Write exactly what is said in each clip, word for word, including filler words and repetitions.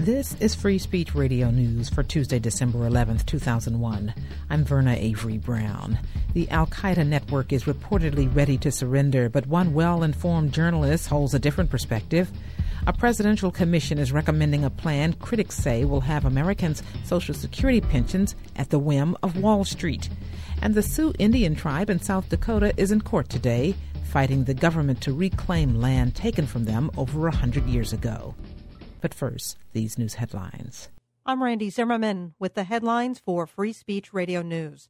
This is Free Speech Radio News for Tuesday, December eleventh, two thousand one. I'm Verna Avery Brown. The Al-Qaeda network is reportedly ready to surrender, but one well-informed journalist holds a different perspective. A presidential commission is recommending a plan critics say will have Americans' Social Security pensions at the whim of Wall Street. And the Sioux Indian tribe in South Dakota is in court today, fighting the government to reclaim land taken from them over a hundred years ago. But first, these news headlines. I'm Randy Zimmerman with the headlines for Free Speech Radio News.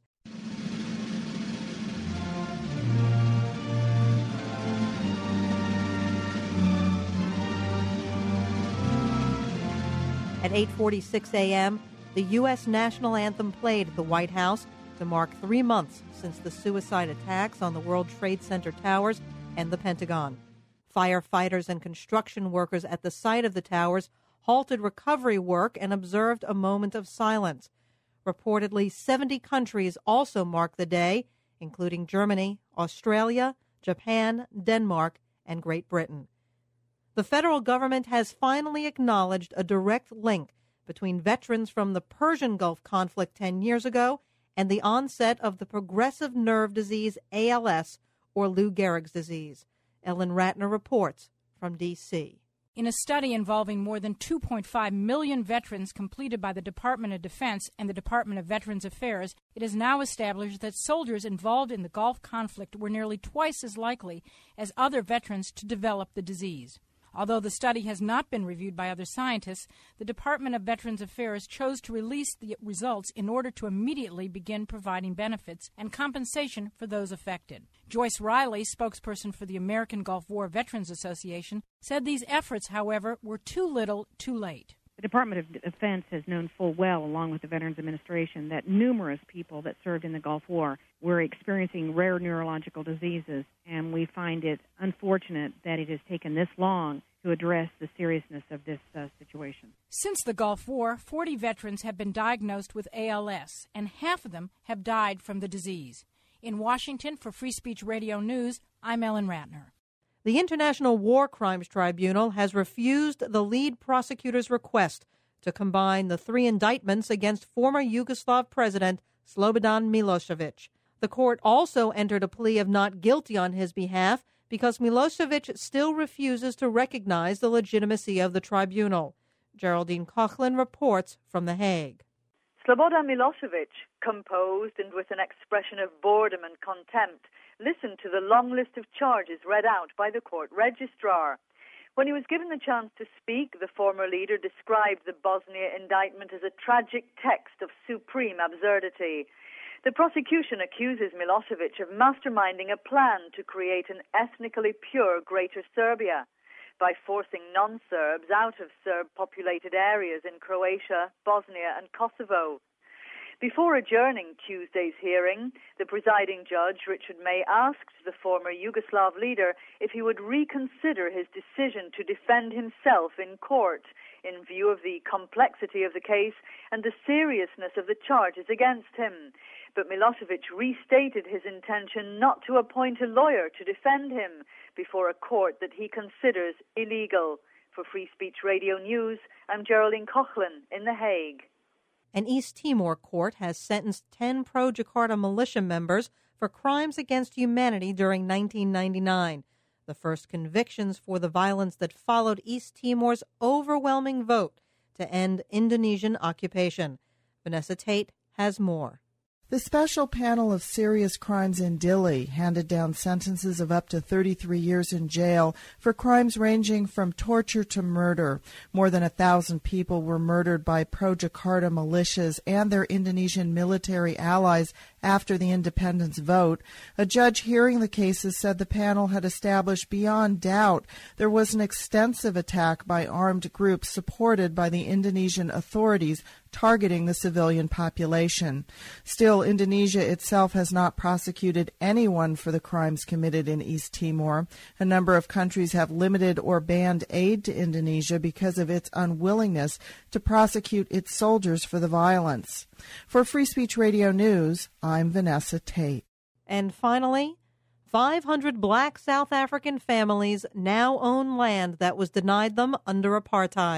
At eight forty-six a.m., the U S national anthem played at the White House to mark three months since the suicide attacks on the World Trade Center towers and the Pentagon. Firefighters and construction workers at the site of the towers halted recovery work and observed a moment of silence. Reportedly, seventy countries also marked the day, including Germany, Australia, Japan, Denmark, and Great Britain. The federal government has finally acknowledged a direct link between veterans from the Persian Gulf conflict ten years ago and the onset of the progressive nerve disease A L S, or Lou Gehrig's disease. Ellen Ratner reports from D C In a study involving more than two point five million veterans completed by the Department of Defense and the Department of Veterans Affairs, it is now established that soldiers involved in the Gulf conflict were nearly twice as likely as other veterans to develop the disease. Although the study has not been reviewed by other scientists, the Department of Veterans Affairs chose to release the results in order to immediately begin providing benefits and compensation for those affected. Joyce Riley, spokesperson for the American Gulf War Veterans Association, said these efforts, however, were too little, too late. The Department of Defense has known full well, along with the Veterans Administration, that numerous people that served in the Gulf War were experiencing rare neurological diseases, and we find it unfortunate that it has taken this long to address the seriousness of this uh, situation. Since the Gulf War, forty veterans have been diagnosed with A L S, and half of them have died from the disease. In Washington, for Free Speech Radio News, I'm Ellen Ratner. The International War Crimes Tribunal has refused the lead prosecutor's request to combine the three indictments against former Yugoslav President Slobodan Milosevic. The court also entered a plea of not guilty on his behalf because Milosevic still refuses to recognize the legitimacy of the tribunal. Geraldine Coughlin reports from The Hague. Slobodan Milosevic, composed and with an expression of boredom and contempt, listened to the long list of charges read out by the court registrar. When he was given the chance to speak, the former leader described the Bosnia indictment as a tragic text of supreme absurdity. The prosecution accuses Milosevic of masterminding a plan to create an ethnically pure Greater Serbia by forcing non-Serbs out of Serb-populated areas in Croatia, Bosnia, and Kosovo. Before adjourning Tuesday's hearing, the presiding judge, Richard May, asked the former Yugoslav leader if he would reconsider his decision to defend himself in court in view of the complexity of the case and the seriousness of the charges against him. But Milosevic restated his intention not to appoint a lawyer to defend him before a court that he considers illegal. For Free Speech Radio News, I'm Geraldine Coughlin in The Hague. An East Timor court has sentenced ten pro-Jakarta militia members for crimes against humanity during nineteen ninety-nine, the first convictions for the violence that followed East Timor's overwhelming vote to end Indonesian occupation. Vanessa Tate has more. The special panel of serious crimes in Dili handed down sentences of up to thirty-three years in jail for crimes ranging from torture to murder. More than a thousand people were murdered by pro-Jakarta militias and their Indonesian military allies after the independence vote. A judge hearing the cases said the panel had established beyond doubt there was an extensive attack by armed groups supported by the Indonesian authorities targeting the civilian population. Still, Indonesia itself has not prosecuted anyone for the crimes committed in East Timor. A number of countries have limited or banned aid to Indonesia because of its unwillingness to prosecute its soldiers for the violence. For Free Speech Radio News, I'm Vanessa Tate. And finally, five hundred black South African families now own land that was denied them under apartheid.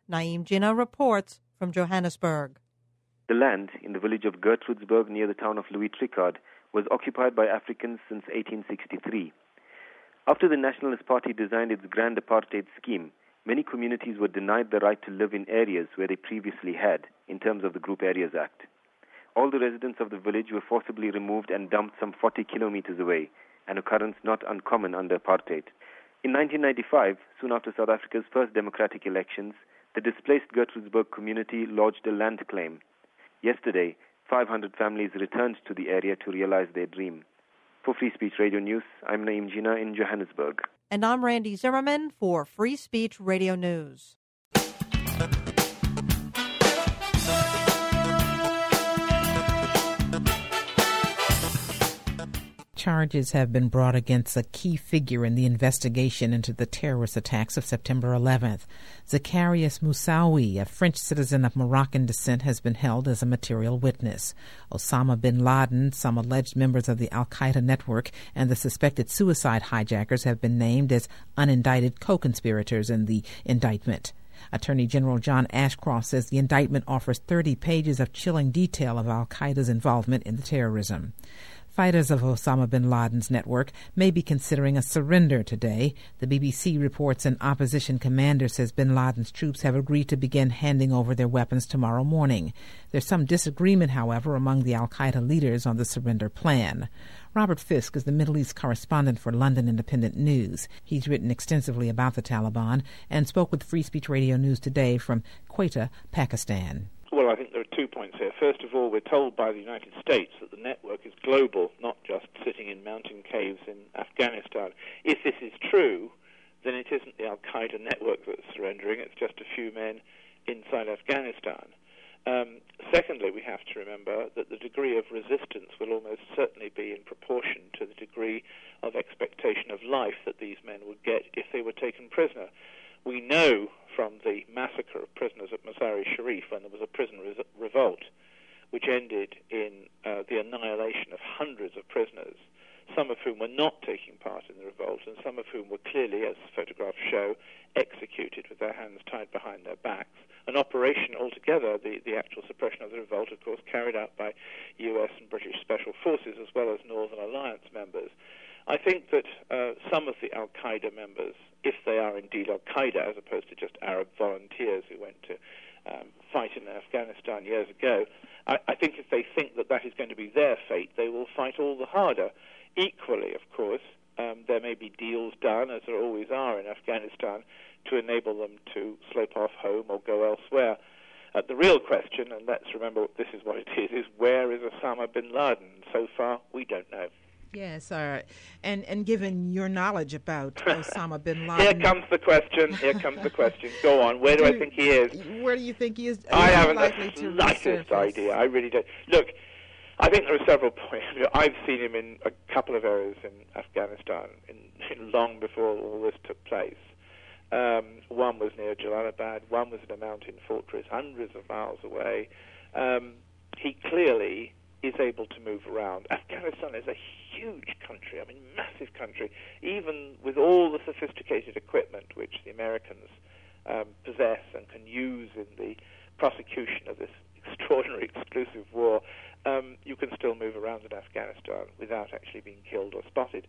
Naeem Jinnah reports from Johannesburg. The land in the village of Gertrudsburg near the town of Louis Tricard was occupied by Africans since eighteen sixty-three. After the Nationalist Party designed its grand apartheid scheme, many communities were denied the right to live in areas where they previously had, in terms of the Group Areas Act. All the residents of the village were forcibly removed and dumped some forty kilometers away, an occurrence not uncommon under apartheid. In nineteen ninety-five, soon after South Africa's first democratic elections, the displaced Gertrudsburg community lodged a land claim. Yesterday, five hundred families returned to the area to realize their dream. For Free Speech Radio News, I'm Naeem Jinnah in Johannesburg. And I'm Randy Zimmerman for Free Speech Radio News. Charges have been brought against a key figure in the investigation into the terrorist attacks of September eleventh. Zacharias Moussaoui, a French citizen of Moroccan descent, has been held as a material witness. Osama bin Laden, some alleged members of the al-Qaeda network, and the suspected suicide hijackers have been named as unindicted co-conspirators in the indictment. Attorney General John Ashcroft says the indictment offers thirty pages of chilling detail of al-Qaeda's involvement in the terrorism. Fighters of Osama bin Laden's network may be considering a surrender today. The B B C reports an opposition commander says bin Laden's troops have agreed to begin handing over their weapons tomorrow morning. There's some disagreement, however, among the al-Qaeda leaders on the surrender plan. Robert Fisk is the Middle East correspondent for London Independent News. He's written extensively about the Taliban and spoke with Free Speech Radio News today from Quetta, Pakistan. Well, I think there are two points here. First of all, we're told by the United States that the network is global, not just sitting in mountain caves in Afghanistan. If this is true, then it isn't the al-Qaeda network that's surrendering, it's just a few men inside Afghanistan. Um, secondly, we have to remember that the degree of resistance will almost certainly be in proportion to the degree of expectation of life that these men would get if they were taken prisoner. We know from the massacre of prisoners at Mazar-e-Sharif, when there was a prison re- revolt, which ended in uh, the annihilation of hundreds of prisoners, some of whom were not taking part in the revolt, and some of whom were clearly, as photographs show, executed with their hands tied behind their backs. An operation altogether, the, the actual suppression of the revolt, of course, carried out by U S and British special forces as well as Northern Alliance members. I think that uh, some of the al-Qaeda members, if they are indeed al-Qaeda as opposed to just Arab volunteers who went to um, fight in Afghanistan years ago, I, I think if they think that that is going to be their fate, they will fight all the harder. Equally, of course, um, there may be deals done, as there always are in Afghanistan, to enable them to slope off home or go elsewhere. Uh, the real question, and let's remember this is what it is, is where is Osama bin Laden? So far, we don't know. Yes, uh, and and given your knowledge about Osama bin Laden, here comes the question. Here comes the question. Go on. Where do, do I think he is? Where do you think he is? I haven't the slightest idea. I really don't. Look, I think there are several points. I've seen him in a couple of areas in Afghanistan, in, in long before all this took place. Um, one was near Jalalabad. One was in a mountain fortress, hundreds of miles away. Um, he clearly is able to move around. Afghanistan is a huge country, I mean, massive country, even with all the sophisticated equipment which the Americans um, possess and can use in the prosecution of this extraordinary exclusive war. Um, you can still move around in Afghanistan without actually being killed or spotted.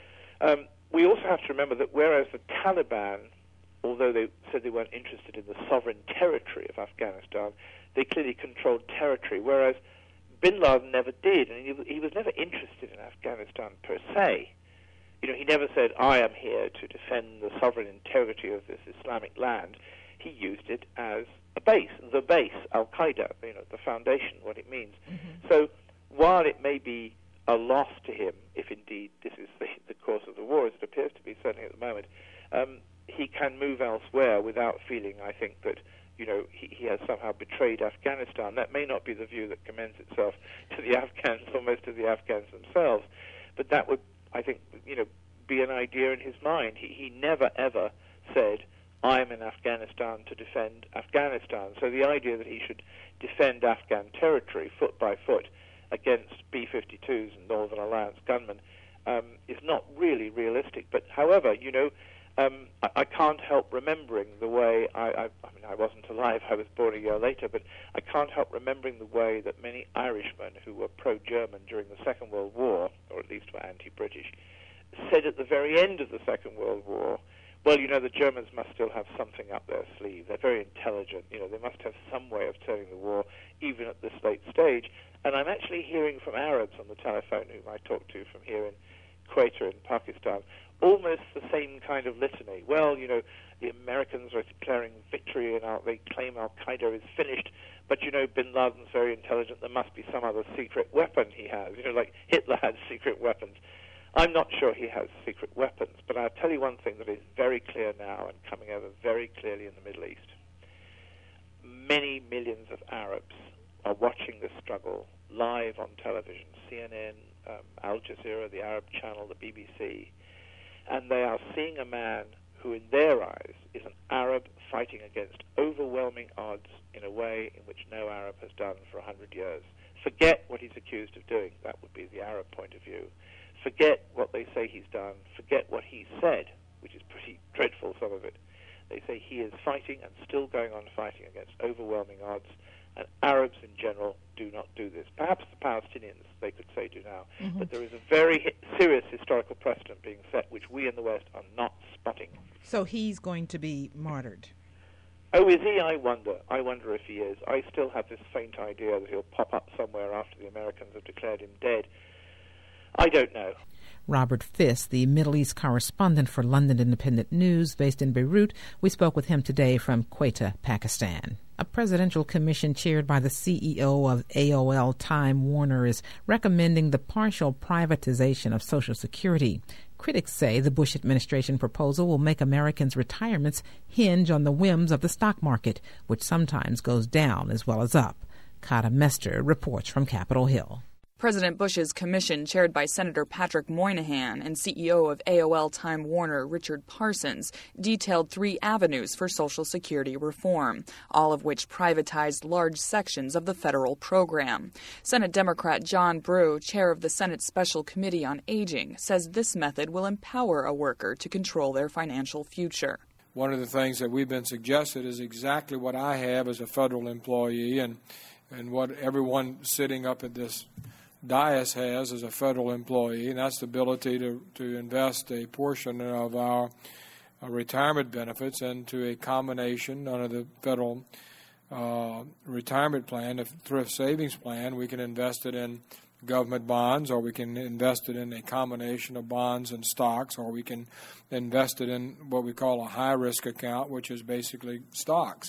Um, we also have to remember that whereas the Taliban, although they said they weren't interested in the sovereign territory of Afghanistan, they clearly controlled territory, whereas bin Laden never did, and he, he was never interested in Afghanistan per se. You know, he never said, I am here to defend the sovereign integrity of this Islamic land. He used it as a base, the base, Al-Qaeda, you know, the foundation, what it means. Mm-hmm. So while it may be a loss to him, if indeed this is the, the course of the war, as it appears to be, certainly at the moment, um, he can move elsewhere without feeling, I think, that you know, he, he has somehow betrayed Afghanistan. That may not be the view that commends itself to the Afghans or most of the Afghans themselves, but that would, I think, you know, be an idea in his mind. He, he never, ever said, I'm in Afghanistan to defend Afghanistan. So the idea that he should defend Afghan territory foot by foot against B fifty-twos and Northern Alliance gunmen um, is not really realistic. But however, you know, Um, I, I can't help remembering the way, I, I, I mean, I wasn't alive, I was born a year later, but I can't help remembering the way that many Irishmen who were pro-German during the Second World War, or at least were anti-British, said at the very end of the Second World War, well, you know, the Germans must still have something up their sleeve. They're very intelligent. You know, they must have some way of turning the war, even at this late stage. And I'm actually hearing from Arabs on the telephone, whom I talk to from here in Quetta in Pakistan, almost the same kind of litany. Well, you know, the Americans are declaring victory and our, they claim Al-Qaeda is finished, but, you know, Bin Laden's very intelligent. There must be some other secret weapon he has. You know, like Hitler had secret weapons. I'm not sure he has secret weapons, but I'll tell you one thing that is very clear now and coming over very clearly in the Middle East. Many millions of Arabs are watching this struggle live on television, C N N, um, Al Jazeera, the Arab Channel, the B B C, and they are seeing a man who in their eyes is an Arab fighting against overwhelming odds in a way in which no Arab has done for a hundred years. Forget what he's accused of doing. That would be the Arab point of view. Forget what they say he's done. Forget what he said, which is pretty dreadful, some of it. They say he is fighting and still going on fighting against overwhelming odds, and Arabs in general do not do this. Perhaps the Palestinians, they could say, do now. Mm-hmm. But there is a very hi- serious historical precedent being set, which we in the West are not spotting. So he's going to be martyred? Oh, is he? I wonder. I wonder if he is. I still have this faint idea that he'll pop up somewhere after the Americans have declared him dead. I don't know. Robert Fisk, the Middle East correspondent for London Independent News based in Beirut. We spoke with him today from Quetta, Pakistan. A presidential commission chaired by the C E O of A O L Time Warner is recommending the partial privatization of Social Security. Critics say the Bush administration proposal will make Americans' retirements hinge on the whims of the stock market, which sometimes goes down as well as up. Kata Mester reports from Capitol Hill. President Bush's commission, chaired by Senator Patrick Moynihan and C E O of A O L Time Warner Richard Parsons, detailed three avenues for Social Security reform, all of which privatized large sections of the federal program. Senate Democrat John Brew, chair of the Senate Special Committee on Aging, says this method will empower a worker to control their financial future. One of the things that we've been suggested is exactly what I have as a federal employee and, and what everyone sitting up at this dais has as a federal employee, and that's the ability to, to invest a portion of our uh, retirement benefits into a combination under the federal uh, retirement plan, the thrift savings plan. We can invest it in government bonds, or we can invest it in a combination of bonds and stocks, or we can invest it in what we call a high-risk account, which is basically stocks.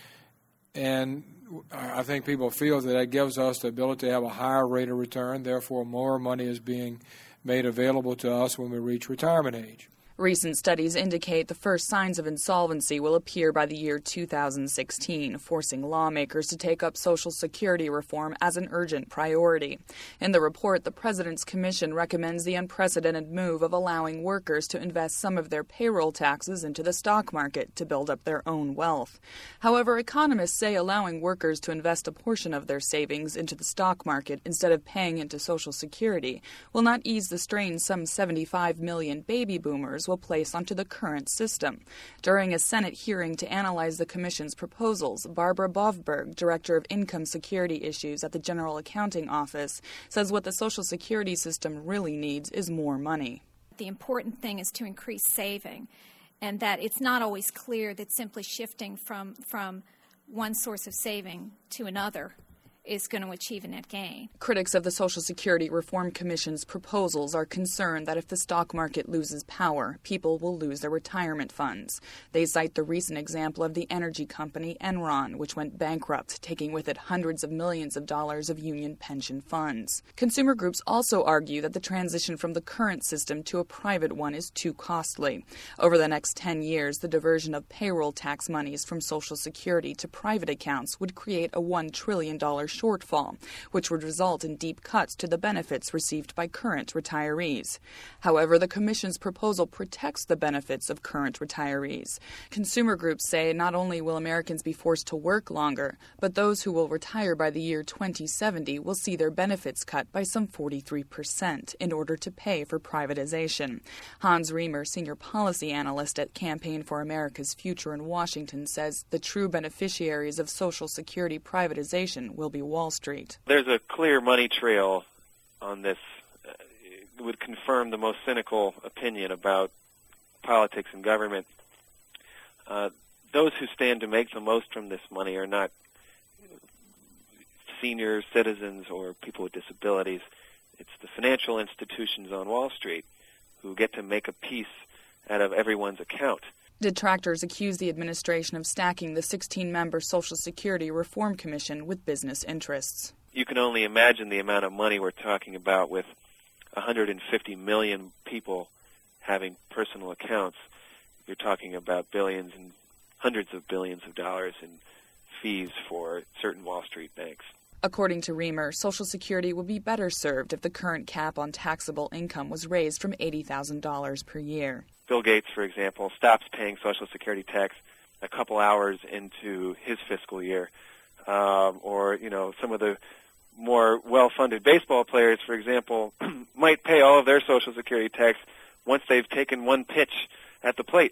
And I think people feel that that gives us the ability to have a higher rate of return. Therefore, more money is being made available to us when we reach retirement age. Recent studies indicate the first signs of insolvency will appear by the year two thousand sixteen, forcing lawmakers to take up Social Security reform as an urgent priority. In the report, the President's Commission recommends the unprecedented move of allowing workers to invest some of their payroll taxes into the stock market to build up their own wealth. However, economists say allowing workers to invest a portion of their savings into the stock market instead of paying into Social Security will not ease the strain some seventy-five million baby boomers will place onto the current system. During a Senate hearing to analyze the Commission's proposals, Barbara Bovberg, Director of Income Security Issues at the General Accounting Office, says what the Social Security system really needs is more money. The important thing is to increase saving, and that it's not always clear that simply shifting from, from one source of saving to another is going to achieve a net gain. Critics of the Social Security Reform Commission's proposals are concerned that if the stock market loses power, people will lose their retirement funds. They cite the recent example of the energy company Enron, which went bankrupt, taking with it hundreds of millions of dollars of union pension funds. Consumer groups also argue that the transition from the current system to a private one is too costly. Over the next ten years, the diversion of payroll tax monies from Social Security to private accounts would create a one trillion dollars shortfall, which would result in deep cuts to the benefits received by current retirees. However, the Commission's proposal protects the benefits of current retirees. Consumer groups say not only will Americans be forced to work longer, but those who will retire by the year twenty seventy will see their benefits cut by some forty-three percent in order to pay for privatization. Hans Riemer, senior policy analyst at Campaign for America's Future in Washington, says the true beneficiaries of Social Security privatization will be Wall Street. There's a clear money trail on this. Uh, it would confirm the most cynical opinion about politics and government. Uh, those who stand to make the most from this money are not senior citizens or people with disabilities. It's the financial institutions on Wall Street who get to make a piece out of everyone's account. Detractors accuse the administration of stacking the sixteen-member Social Security Reform Commission with business interests. You can only imagine the amount of money we're talking about with one hundred fifty million people having personal accounts. You're talking about billions and hundreds of billions of dollars in fees for certain Wall Street banks. According to Riemer, Social Security would be better served if the current cap on taxable income was raised from eighty thousand dollars per year. Bill Gates, for example, stops paying Social Security tax a couple hours into his fiscal year. Um, or, you know, some of the more well-funded baseball players, for example, might pay all of their Social Security tax once they've taken one pitch at the plate.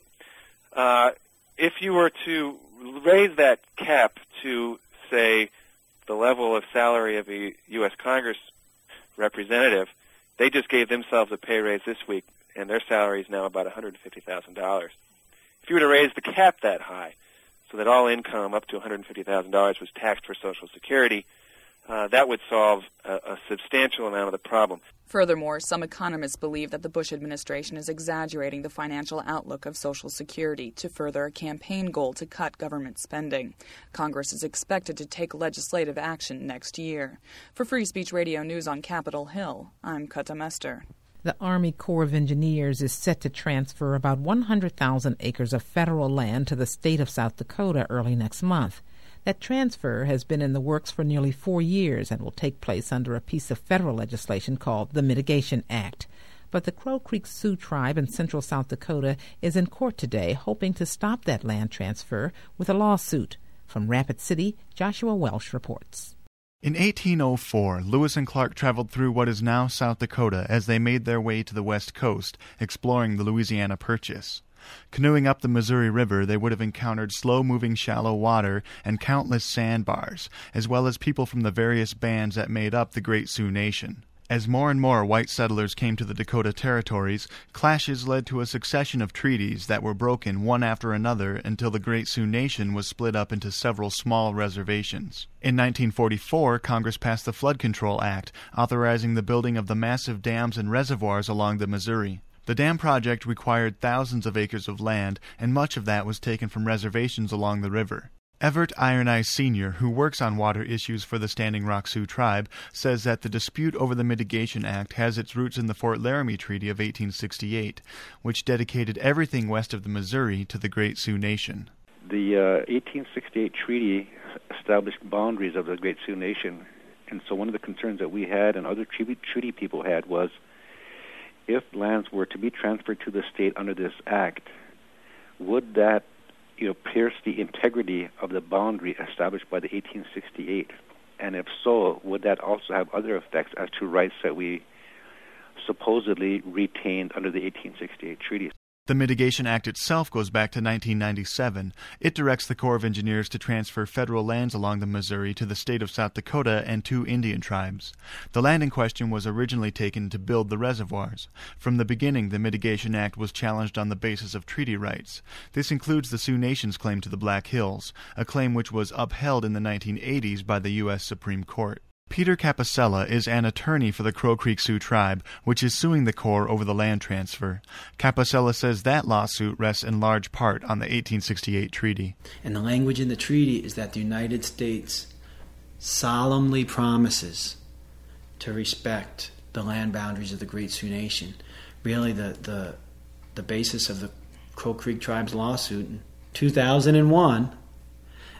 Uh, if you were to raise that cap to, say, the level of salary of a U S Congress representative, they just gave themselves a pay raise this week, and their salary is now about one hundred fifty thousand dollars. If you were to raise the cap that high, so that all income up to one hundred fifty thousand dollars was taxed for Social Security, uh, that would solve a, a substantial amount of the problem. Furthermore, some economists believe that the Bush administration is exaggerating the financial outlook of Social Security to further a campaign goal to cut government spending. Congress is expected to take legislative action next year. For Free Speech Radio News on Capitol Hill, I'm Kata Mester. The Army Corps of Engineers is set to transfer about one hundred thousand acres of federal land to the state of South Dakota early next month. That transfer has been in the works for nearly four years and will take place under a piece of federal legislation called the Mitigation Act. But the Crow Creek Sioux Tribe in central South Dakota is in court today, hoping to stop that land transfer with a lawsuit. From Rapid City, Joshua Welsh reports. In eighteen oh four, Lewis and Clark traveled through what is now South Dakota as they made their way to the west coast, exploring the Louisiana Purchase. Canoeing up the Missouri River, they would have encountered slow-moving shallow water and countless sandbars, as well as people from the various bands that made up the Great Sioux Nation. As more and more white settlers came to the Dakota Territories, clashes led to a succession of treaties that were broken one after another until the Great Sioux Nation was split up into several small reservations. In nineteen forty-four, Congress passed the Flood Control Act, authorizing the building of the massive dams and reservoirs along the Missouri. The dam project required thousands of acres of land, and much of that was taken from reservations along the river. Everett Iron Eyes Senior, who works on water issues for the Standing Rock Sioux Tribe, says that the dispute over the Mitigation Act has its roots in the Fort Laramie Treaty of eighteen sixty-eight, which dedicated everything west of the Missouri to the Great Sioux Nation. The uh, eighteen sixty-eight treaty established boundaries of the Great Sioux Nation, and so one of the concerns that we had and other treaty, treaty people had was if lands were to be transferred to the state under this act, would that you know, pierce the integrity of the boundary established by the eighteen sixty-eight? And if so, would that also have other effects as to rights that we supposedly retained under the eighteen sixty-eight treaty? The Mitigation Act itself goes back to nineteen ninety-seven. It directs the Corps of Engineers to transfer federal lands along the Missouri to the state of South Dakota and two Indian tribes. The land in question was originally taken to build the reservoirs. From the beginning, the Mitigation Act was challenged on the basis of treaty rights. This includes the Sioux Nation's claim to the Black Hills, a claim which was upheld in the nineteen eighties by the U S Supreme Court. Peter Capicella is an attorney for the Crow Creek Sioux Tribe, which is suing the Corps over the land transfer. Capicella says that lawsuit rests in large part on the eighteen sixty-eight treaty. And the language in the treaty is that the United States solemnly promises to respect the land boundaries of the Great Sioux Nation. Really, the, the, the basis of the Crow Creek Tribe's lawsuit in two thousand one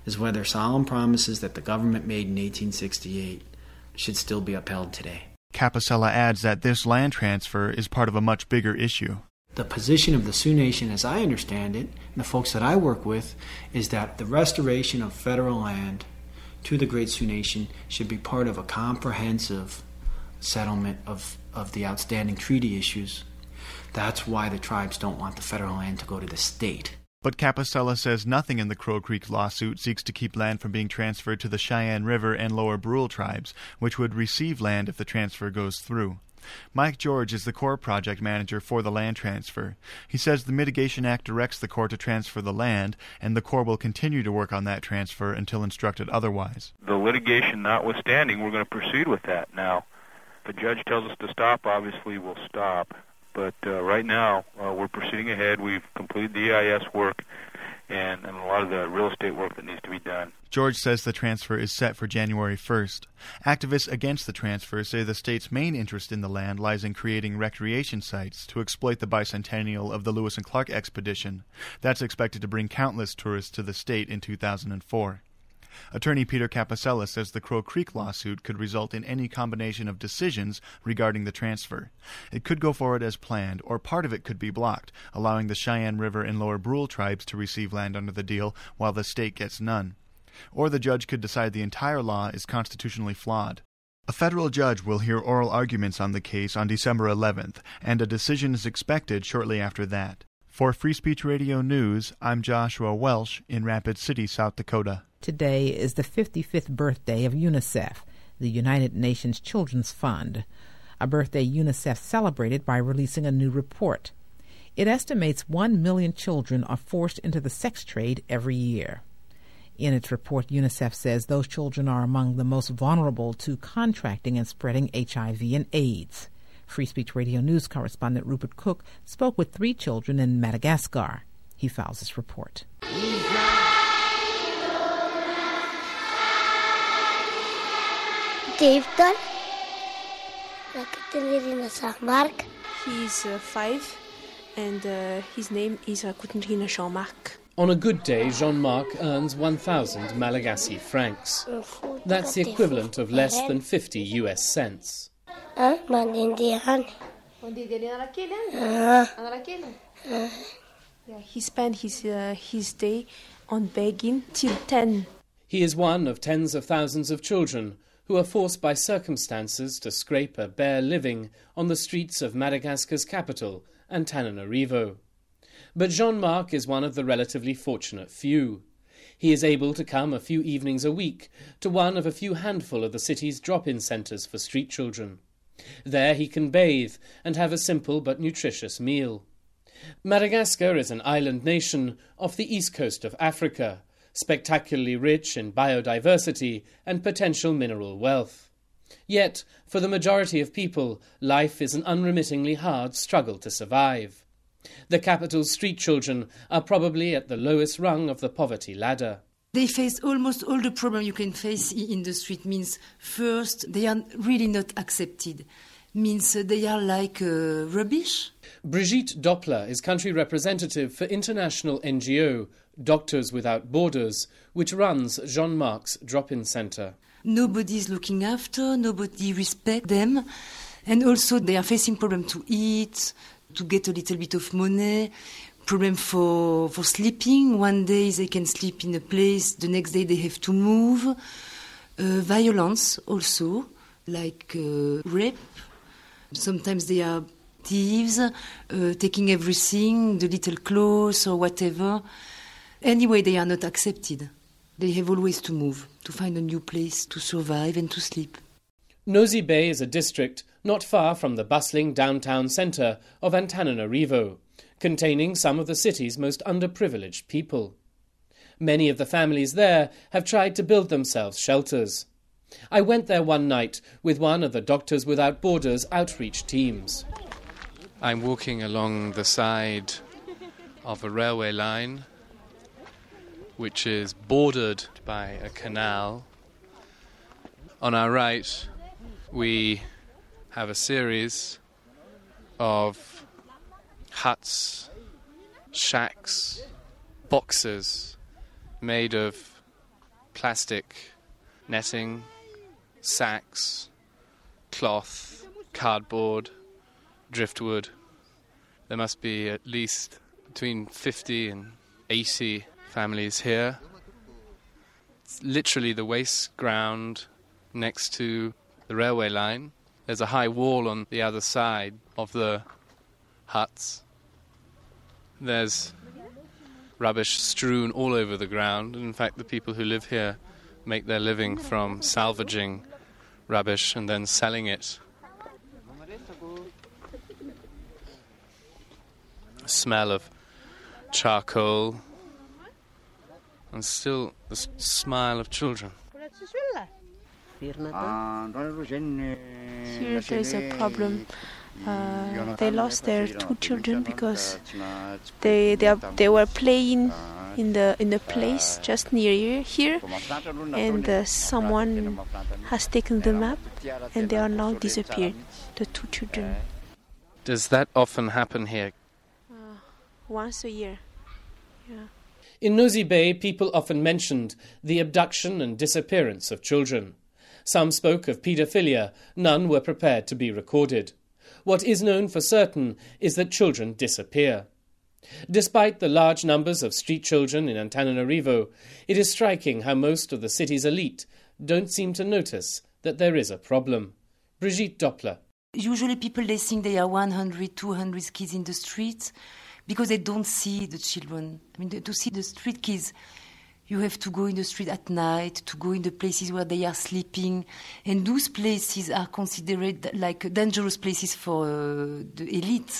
is whether solemn promises that the government made in eighteen sixty-eight should still be upheld today. Capicella adds that this land transfer is part of a much bigger issue. The position of the Sioux Nation, as I understand it, and the folks that I work with, is that the restoration of federal land to the Great Sioux Nation should be part of a comprehensive settlement of, of the outstanding treaty issues. That's why the tribes don't want the federal land to go to the state. But Capicella says nothing in the Crow Creek lawsuit seeks to keep land from being transferred to the Cheyenne River and Lower Brule tribes, which would receive land if the transfer goes through. Mike George is the Corps project manager for the land transfer. He says the Mitigation Act directs the Corps to transfer the land, and the Corps will continue to work on that transfer until instructed otherwise. The litigation notwithstanding, we're going to proceed with that. Now, if the judge tells us to stop, obviously we'll stop. But uh, right now, uh, we're proceeding ahead. We've completed the E I S work and, and a lot of the real estate work that needs to be done. George says the transfer is set for January first. Activists against the transfer say the state's main interest in the land lies in creating recreation sites to exploit the bicentennial of the Lewis and Clark expedition. That's expected to bring countless tourists to the state in two thousand four. Attorney Peter Capicella says the Crow Creek lawsuit could result in any combination of decisions regarding the transfer. It could go forward as planned, or part of it could be blocked, allowing the Cheyenne River and Lower Brule tribes to receive land under the deal while the state gets none. Or the judge could decide the entire law is constitutionally flawed. A federal judge will hear oral arguments on the case on December eleventh, and a decision is expected shortly after that. For Free Speech Radio News, I'm Joshua Welsh in Rapid City, South Dakota. Today is the fifty-fifth birthday of UNICEF, the United Nations Children's Fund, a birthday UNICEF celebrated by releasing a new report. It estimates one million children are forced into the sex trade every year. In its report, UNICEF says those children are among the most vulnerable to contracting and spreading H I V and AIDS. Free Speech Radio News correspondent Rupert Cook spoke with three children in Madagascar. He files this report. David, Mark. He's uh, five, and uh, his name is uh, Coutinrina Jean-Marc. On a good day, Jean-Marc earns one thousand Malagasy francs. That's the equivalent of less than fifty U S cents. Uh, yeah, he spent his, uh, his day on begging till ten. He is one of tens of thousands of children who are forced by circumstances to scrape a bare living on the streets of Madagascar's capital, Antananarivo. But Jean-Marc is one of the relatively fortunate few. He is able to come a few evenings a week to one of a few handful of the city's drop-in centres for street children. There he can bathe and have a simple but nutritious meal. Madagascar is an island nation off the east coast of Africa, spectacularly rich in biodiversity and potential mineral wealth. Yet, for the majority of people, life is an unremittingly hard struggle to survive. The capital's street children are probably at the lowest rung of the poverty ladder. They face almost all the problems you can face in the street. Means first, they are really not accepted. Means they are like uh, rubbish. Brigitte Doppler is country representative for international N G O Doctors Without Borders, which runs Jean-Marc's drop-in centre. Nobody is looking after, nobody respects them, and also they are facing problems to eat, to get a little bit of money, problem for, for sleeping. One day they can sleep in a place, the next day they have to move. Uh, violence also, like uh, rape. Sometimes they are thieves, uh, taking everything, the little clothes or whatever. Anyway, they are not accepted. They have always to move, to find a new place to survive and to sleep. Nosy Bay is a district not far from the bustling downtown centre of Antananarivo, containing some of the city's most underprivileged people. Many of the families there have tried to build themselves shelters. I went there one night with one of the Doctors Without Borders outreach teams. I'm walking along the side of a railway line which is bordered by a canal. On our right, we have a series of huts, shacks, boxes made of plastic netting, sacks, cloth, cardboard, driftwood. There must be at least between fifty and eighty families here. It's literally the waste ground next to the railway line. There's a high wall on the other side of the huts. There's rubbish strewn all over the ground. In fact, the people who live here make their living from salvaging rubbish and then selling it. The smell of charcoal and still the s- smile of children. Here there is a problem. Uh, they lost their two children because they they, are, they were playing in the in the place just near here, and uh, someone has taken them up, and they are now disappeared. The two children. Does that often happen here? Uh, once a year. Yeah. In Nosy Be, people often mentioned the abduction and disappearance of children. Some spoke of paedophilia, none were prepared to be recorded. What is known for certain is that children disappear. Despite the large numbers of street children in Antananarivo, it is striking how most of the city's elite don't seem to notice that there is a problem. Brigitte Doppler. Usually people, they think there are one hundred, two hundred kids in the streets because they don't see the children. I mean, to see the street kids, you have to go in the street at night, to go in the places where they are sleeping. And those places are considered like dangerous places for uh, the elite.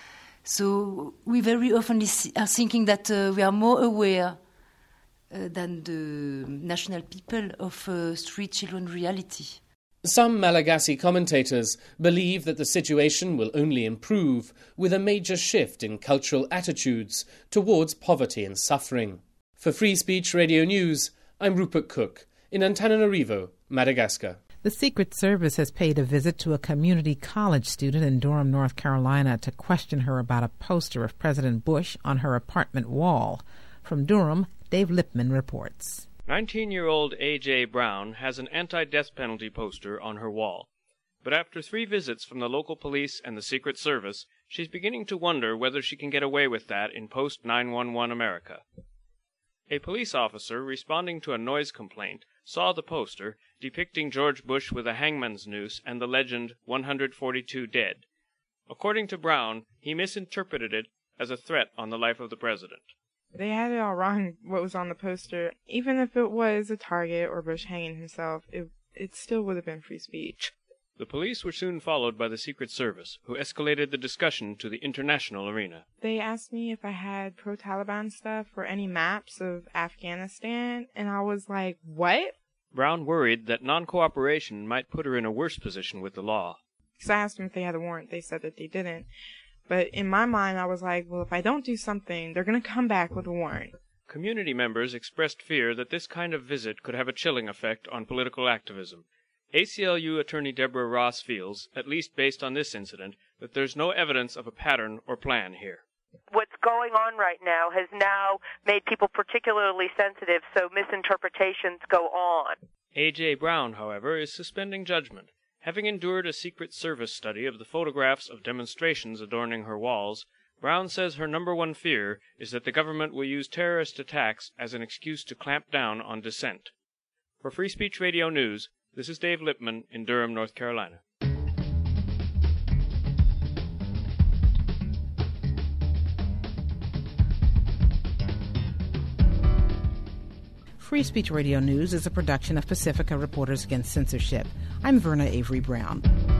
So we very often are thinking that uh, we are more aware uh, than the national people of uh, street children reality. Some Malagasy commentators believe that the situation will only improve with a major shift in cultural attitudes towards poverty and suffering. For Free Speech Radio News, I'm Rupert Cook in Antananarivo, Madagascar. The Secret Service has paid a visit to a community college student in Durham, North Carolina, to question her about a poster of President Bush on her apartment wall. From Durham, Dave Lipman reports. nineteen-year-old A J Brown has an anti-death penalty poster on her wall. But after three visits from the local police and the Secret Service, she's beginning to wonder whether she can get away with that in post nine one one America. A police officer responding to a noise complaint saw the poster depicting George Bush with a hangman's noose and the legend one hundred forty-two dead. According to Brown, he misinterpreted it as a threat on the life of the president. They had it all wrong, what was on the poster. Even if it was a target or Bush hanging himself, it, it still would have been free speech. The police were soon followed by the Secret Service, who escalated the discussion to the international arena. They asked me if I had pro-Taliban stuff or any maps of Afghanistan, and I was like, what? Brown worried that non-cooperation might put her in a worse position with the law. Because I asked them if they had a warrant. They said that they didn't. But in my mind, I was like, well, if I don't do something, they're going to come back with a warrant. Community members expressed fear that this kind of visit could have a chilling effect on political activism. A C L U attorney Deborah Ross feels, at least based on this incident, that there's no evidence of a pattern or plan here. What's going on right now has now made people particularly sensitive, so misinterpretations go on. A J Brown, however, is suspending judgment. Having endured a Secret Service study of the photographs of demonstrations adorning her walls, Brown says her number one fear is that the government will use terrorist attacks as an excuse to clamp down on dissent. For Free Speech Radio News, this is Dave Lipman in Durham, North Carolina. Free Speech Radio News is a production of Pacifica Reporters Against Censorship. I'm Verna Avery Brown.